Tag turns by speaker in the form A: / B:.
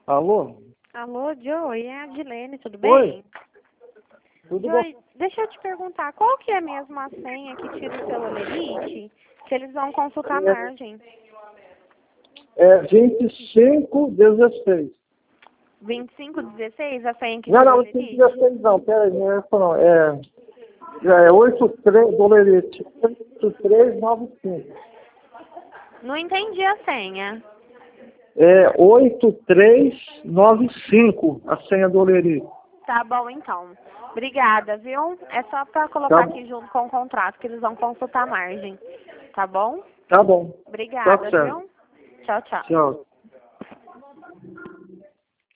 A: Alô?
B: Alô, Joey, é a Dilene, tudo
A: Oi.
B: bem?
A: Tudo
B: Joey, deixa eu te perguntar, qual que é mesmo a senha que tira o seu olerite? Que eles vão consultar a
A: bom?
B: margem.
A: É 2516.
B: 2516, a senha que
A: Não,
B: tira o
A: não,
B: olerite?
A: 2516 não, peraí, não é essa não. É 83, dolerite, 8395.
B: Não entendi a senha.
A: É 8395, a senha do Olerite.
B: Tá bom, então. Obrigada, viu? É só para colocar
A: Tá,
B: aqui junto com o contrato que eles vão consultar a margem. Tá bom?
A: tá bom. Tá
B: Obrigada,
A: certo.
B: viu? Tchau, tchau.
A: Tchau.